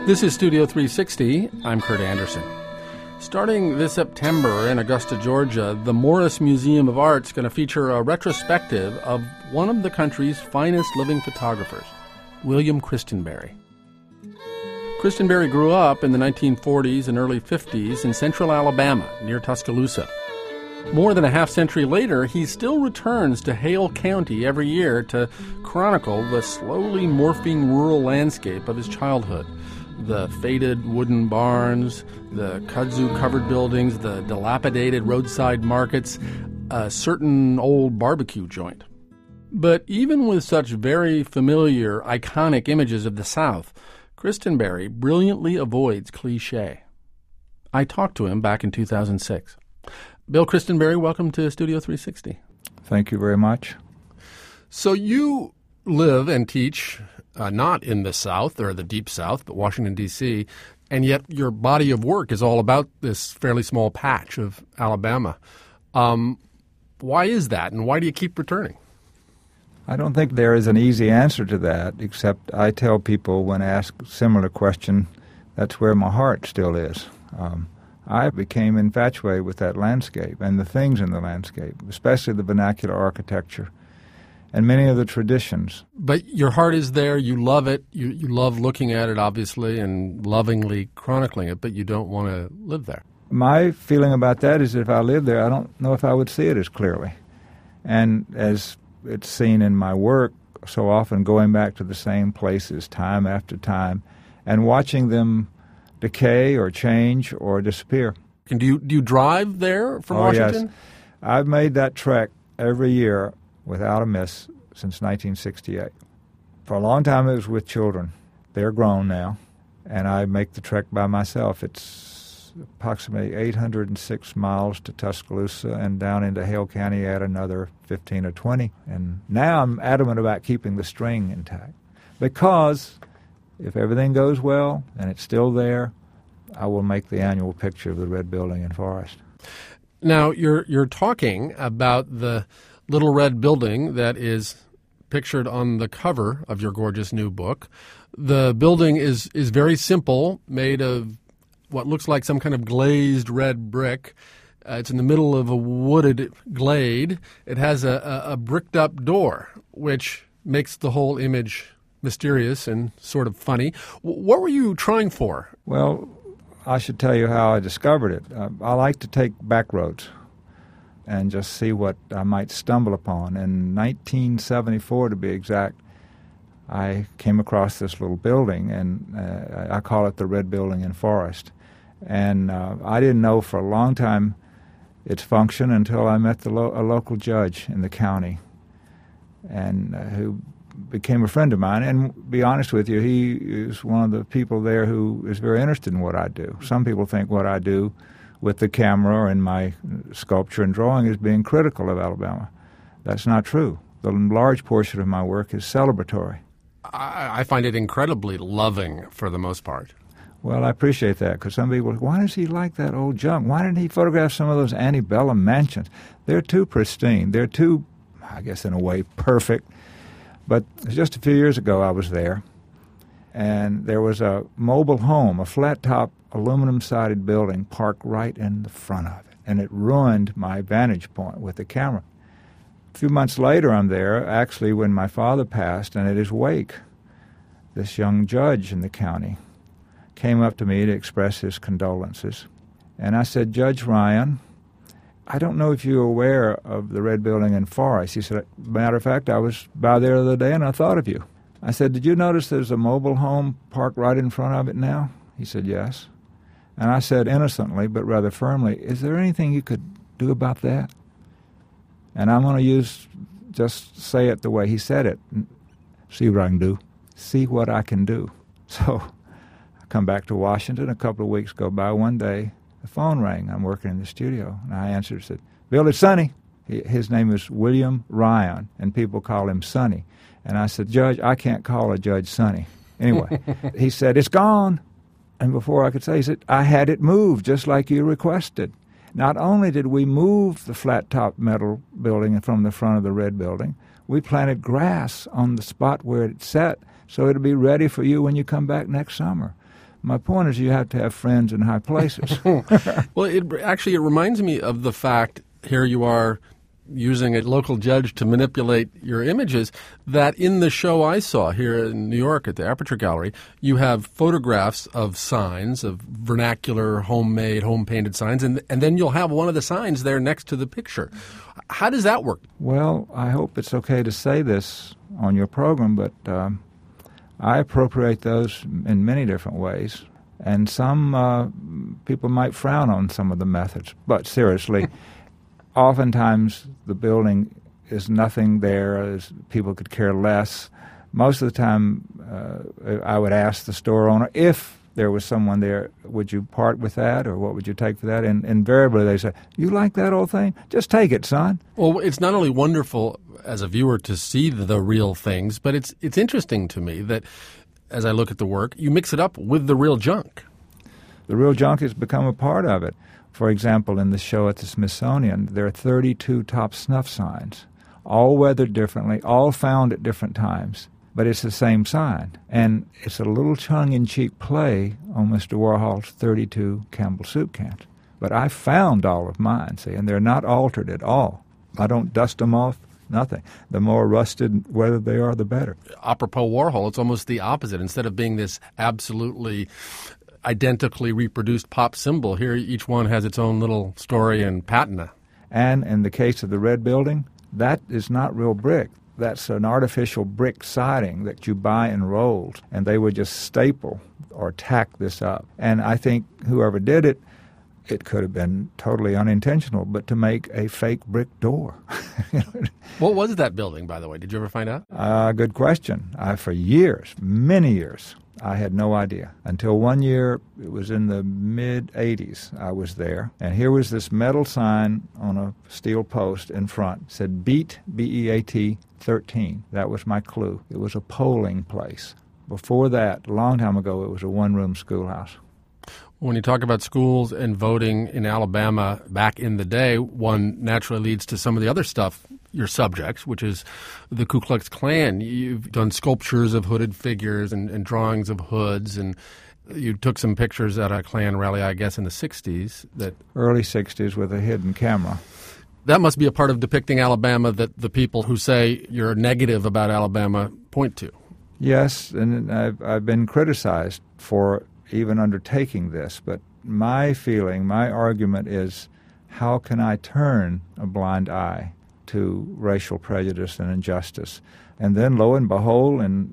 This is Studio 360. I'm Kurt Anderson. Starting this September in Augusta, Georgia, the Morris Museum of Art is going to feature a retrospective of one of the country's finest living photographers, William Christenberry. Christenberry grew up in the 1940s and early 50s in central Alabama, near Tuscaloosa. More than a half-century later, he still returns to Hale County every year to chronicle the slowly morphing rural landscape of his childhood. The faded wooden barns, the kudzu-covered buildings, the dilapidated roadside markets, a certain old barbecue joint. But even with such very familiar, iconic images of the South, Christenberry brilliantly avoids cliché. I talked to him back in 2006. Bill Christenberry, welcome to Studio 360. Thank you very much. So you live and teach not in the South or the Deep South, but Washington, D.C., and yet your body of work is all about this fairly small patch of Alabama. Why is that, and why do you keep returning? I don't think there is an easy answer to that, except I tell people when asked a similar question, that's where my heart still is. I became infatuated with that landscape and the things in the landscape, especially the vernacular architecture and many of the traditions. But your heart is there, you love it, you love looking at it, obviously, and lovingly chronicling it, but you don't want to live there. My feeling about that is that if I lived there, I don't know if I would see it as clearly. And as it's seen in my work, so often going back to the same places time after time and watching them decay or change or disappear. And do you drive there from Washington? Yes. I've made that trek every year without a miss since 1968. For a long time it was with children. They're grown now, and I make the trek by myself. It's approximately 806 miles to Tuscaloosa and down into Hale County at another 15 or 20. And now I'm adamant about keeping the string intact because if everything goes well and it's still there, I will make the annual picture of the Red Building and Forest. Now, you're talking about the little red building that is pictured on the cover of your gorgeous new book. The building is very simple, made of what looks like some kind of glazed red brick. It's in the middle of a wooded glade. It has a bricked-up door, which makes the whole image mysterious and sort of funny. What were you trying for? Well, I should tell you how I discovered it. I like to take back roads and just see what I might stumble upon. In 1974, to be exact, I came across this little building, and I call it the Red Building and Forest. And I didn't know for a long time its function until I met a local judge in the county, and who became a friend of mine. And to be honest with you, he is one of the people there who is very interested in what I do. Some people think what I do with the camera and my sculpture and drawing is being critical of Alabama. That's not true. The large portion of my work is celebratory. I find it incredibly loving for the most part. Well, I appreciate that, because some people, why does he like that old junk? Why didn't he photograph some of those antebellum mansions? They're too pristine. They're too, I guess in a way, perfect. But just a few years ago I was there, and there was a mobile home, a flat-top, aluminum-sided building parked right in the front of it, and it ruined my vantage point with the camera. A few months later I'm there, actually when my father passed, and at his wake, this young judge in the county came up to me to express his condolences. And I said, Judge Ryan, I don't know if you're aware of the Red Building and Forest. He said, matter of fact, I was by there the other day and I thought of you. I said, did you notice there's a mobile home parked right in front of it now? He said, yes. And I said innocently, but rather firmly, is there anything you could do about that? And I'm going to just say it the way he said it. See what I can do. See what I can do. So I come back to Washington. A couple of weeks go by. One day, the phone rang. I'm working in the studio. And I answered and said, Bill, it's Sonny. His name is William Ryan, and people call him Sonny. And I said, Judge, I can't call a judge Sonny. Anyway, he said, it's gone. And before I could say, he said, I had it moved just like you requested. Not only did we move the flat-top metal building from the front of the Red Building, we planted grass on the spot where it sat so it'll be ready for you when you come back next summer. My point is you have to have friends in high places. Well, it reminds me of the fact, here you are using a local judge to manipulate your images, that in the show I saw here in New York at the Aperture Gallery, you have photographs of signs, of vernacular, homemade, home-painted signs, and then you'll have one of the signs there next to the picture. How does that work? Well, I hope it's okay to say this on your program, but I appropriate those in many different ways, and some people might frown on some of the methods. But seriously, oftentimes the building is nothing there, as people could care less. Most of the time, I would ask the store owner, if there was someone there, would you part with that, or what would you take for that? And invariably they say, you like that old thing? Just take it, son. Well, it's not only wonderful as a viewer to see the real things, but it's interesting to me that as I look at the work, you mix it up with the real junk. The real junk has become a part of it. For example, in the show at the Smithsonian, there are 32 top snuff signs, all weathered differently, all found at different times, but it's the same sign. And it's a little tongue-in-cheek play on Mr. Warhol's 32 Campbell soup cans. But I found all of mine, see, and they're not altered at all. I don't dust them off, nothing. The more rusted, weathered they are, the better. Apropos Warhol, it's almost the opposite. Instead of being this absolutely identically reproduced pop symbol, here each one has its own little story and patina. And in the case of the Red Building, that is not real brick. That's an artificial brick siding that you buy in rolls, and they would just staple or tack this up. And I think whoever did it, it could have been totally unintentional, but to make a fake brick door. What was that building, by the way? Did you ever find out? Good question. For years, many years, I had no idea. Until one year, it was in the mid-'80s, I was there, and here was this metal sign on a steel post in front. It said BEAT, B-E-A-T, 13. That was my clue. It was a polling place. Before that, a long time ago, it was a one-room schoolhouse. When you talk about schools and voting in Alabama back in the day, one naturally leads to some of the other stuff, your subjects, which is the Ku Klux Klan. You've done sculptures of hooded figures and drawings of hoods, and you took some pictures at a Klan rally, I guess, in the 60s. Early 60s with a hidden camera. That must be a part of depicting Alabama that the people who say you're negative about Alabama point to. Yes, and I've been criticized for even undertaking this, but my feeling, my argument is, how can I turn a blind eye to racial prejudice and injustice? And then, lo and behold, in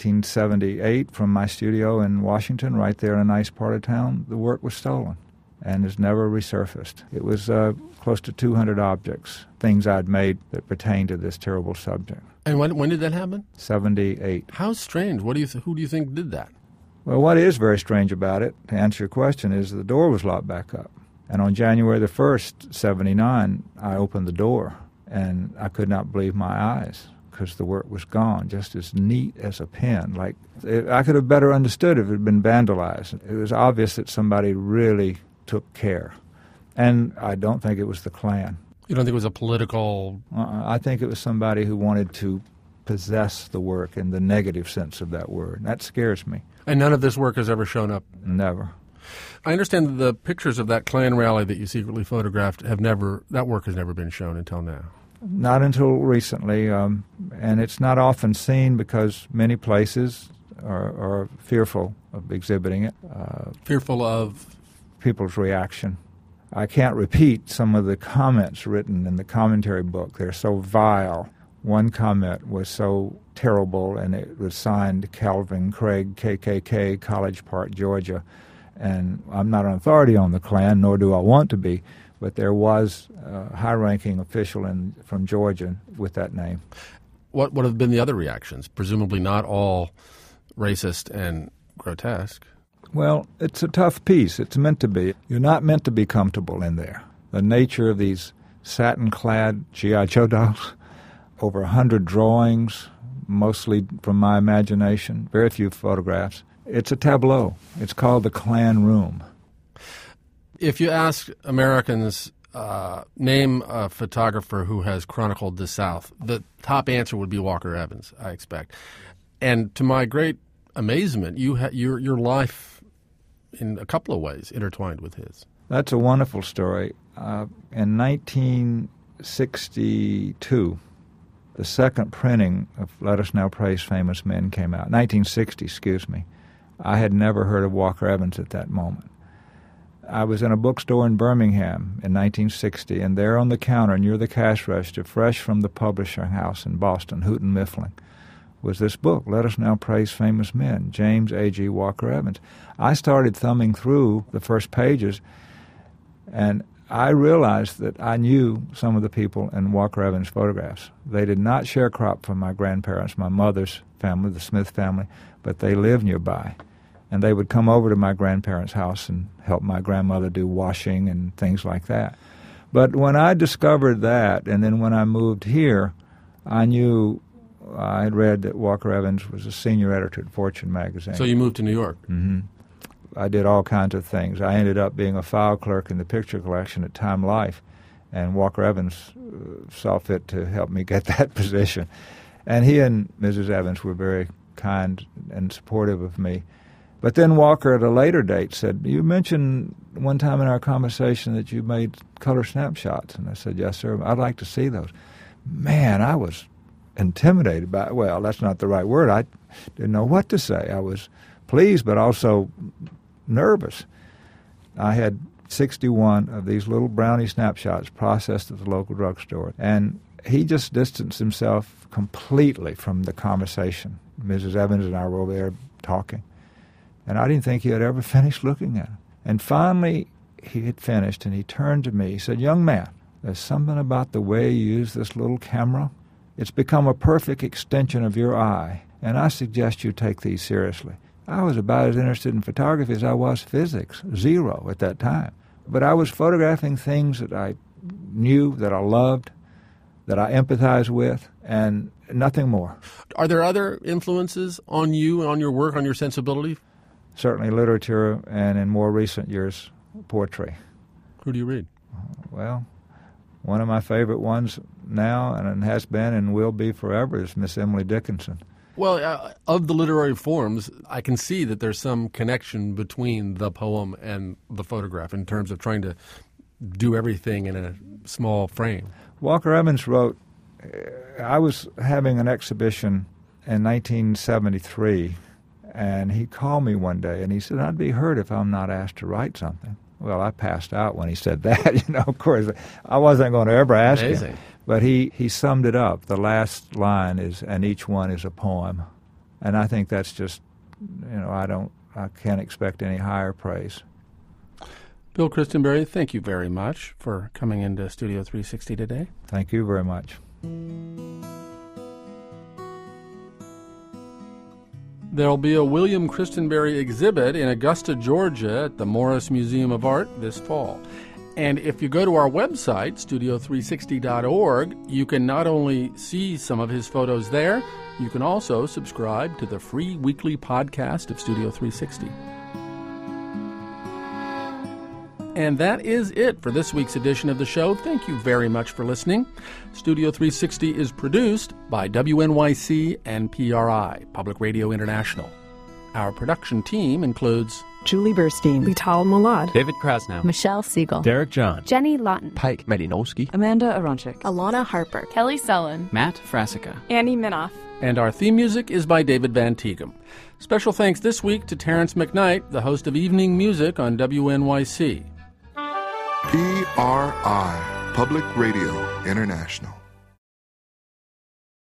1978, from my studio in Washington, right there in a nice part of town, the work was stolen and has never resurfaced. It was close to 200 objects, things I'd made that pertain to this terrible subject. And when did that happen? 78. How strange. Who do you think did that? Well, what is very strange about it, to answer your question, is the door was locked back up. And on January the 1st, 79, I opened the door, and I could not believe my eyes because the work was gone, just as neat as a pin. I could have better understood if it had been vandalized. It was obvious that somebody really took care. And I don't think it was the Klan. You don't think it was a political... I think it was somebody who wanted to possess the work in the negative sense of that word. That scares me. And none of this work has ever shown up? Never. I understand that the pictures of that Klan rally that you secretly photographed that work has never been shown until now. Not until recently, and it's not often seen because many places are fearful of exhibiting it. Fearful of? People's reaction. I can't repeat some of the comments written in the commentary book. They're so vile. One comment was so terrible, and it was signed Calvin Craig, KKK, College Park, Georgia. And I'm not an authority on the Klan, nor do I want to be, but there was a high-ranking official from Georgia with that name. What would have been the other reactions? Presumably not all racist and grotesque. Well, it's a tough piece. It's meant to be. You're not meant to be comfortable in there. The nature of these satin-clad G.I. Joe dolls, over 100 drawings, mostly from my imagination, very few photographs. It's a tableau. It's called the Klan Room. If you ask Americans, name a photographer who has chronicled the South, the top answer would be Walker Evans, I expect. And to my great amazement, your life in a couple of ways intertwined with his. That's a wonderful story. In 1962, the second printing of Let Us Now Praise Famous Men came out. 1960, excuse me. I had never heard of Walker Evans at that moment. I was in a bookstore in Birmingham in 1960, and there on the counter near the cash register, fresh from the publishing house in Boston, Houghton Mifflin, was this book, Let Us Now Praise Famous Men, James A.G. Walker Evans. I started thumbing through the first pages, and I realized that I knew some of the people in Walker Evans' photographs. They did not sharecrop from my grandparents, my mother's family, the Smith family, but they lived nearby. And they would come over to my grandparents' house and help my grandmother do washing and things like that. But when I discovered that, and then when I moved here, I knew I had read that Walker Evans was a senior editor at Fortune magazine. So you moved to New York. Mm-hmm. I did all kinds of things. I ended up being a file clerk in the picture collection at Time Life, and Walker Evans saw fit to help me get that position. And he and Mrs. Evans were very kind and supportive of me. But then Walker, at a later date, said, you mentioned one time in our conversation that you made color snapshots. And I said, yes, sir. I'd like to see those. Man, I was intimidated by it. Well, that's not the right word. I didn't know what to say. I was pleased, but also nervous. I had 61 of these little brownie snapshots processed at the local drugstore. And he just distanced himself completely from the conversation. Mrs. Evans and I were over there talking. And I didn't think he had ever finished looking at them. And finally, he had finished, and he turned to me. He said, young man, there's something about the way you use this little camera. It's become a perfect extension of your eye, and I suggest you take these seriously. I was about as interested in photography as I was physics, zero at that time. But I was photographing things that I knew, that I loved, that I empathized with, and nothing more. Are there other influences on you and on your work, on your sensibility? Certainly literature, and in more recent years, poetry. Who do you read? Well, one of my favorite ones now, and it has been and will be forever, is Miss Emily Dickinson. Well, of the literary forms, I can see that there's some connection between the poem and the photograph in terms of trying to do everything in a small frame. Walker Evans wrote, I was having an exhibition in 1973, and he called me one day, and he said, I'd be hurt if I'm not asked to write something. Well, I passed out when he said that. Of course, I wasn't going to ever ask him. But he summed it up. The last line is, and each one is a poem. And I think that's just, I can't expect any higher praise. Bill Christenberry, thank you very much for coming into Studio 360 today. Thank you very much. There'll be a William Christenberry exhibit in Augusta, Georgia at the Morris Museum of Art this fall. And if you go to our website, studio360.org, you can not only see some of his photos there, you can also subscribe to the free weekly podcast of Studio 360. And that is it for this week's edition of the show. Thank you very much for listening. Studio 360 is produced by WNYC and PRI, Public Radio International. Our production team includes Julie Burstein, Vital Malad, David Krasnow, Michelle Siegel, Derek John, Jenny Lawton, Pike Malinowski, Amanda Aronchik, Alana Harper, Kelly Sullen, Matt Frasica, Annie Minoff. And our theme music is by David Van Tighem. Special thanks this week to Terrence McKnight, the host of Evening Music on WNYC. PRI, Public Radio International.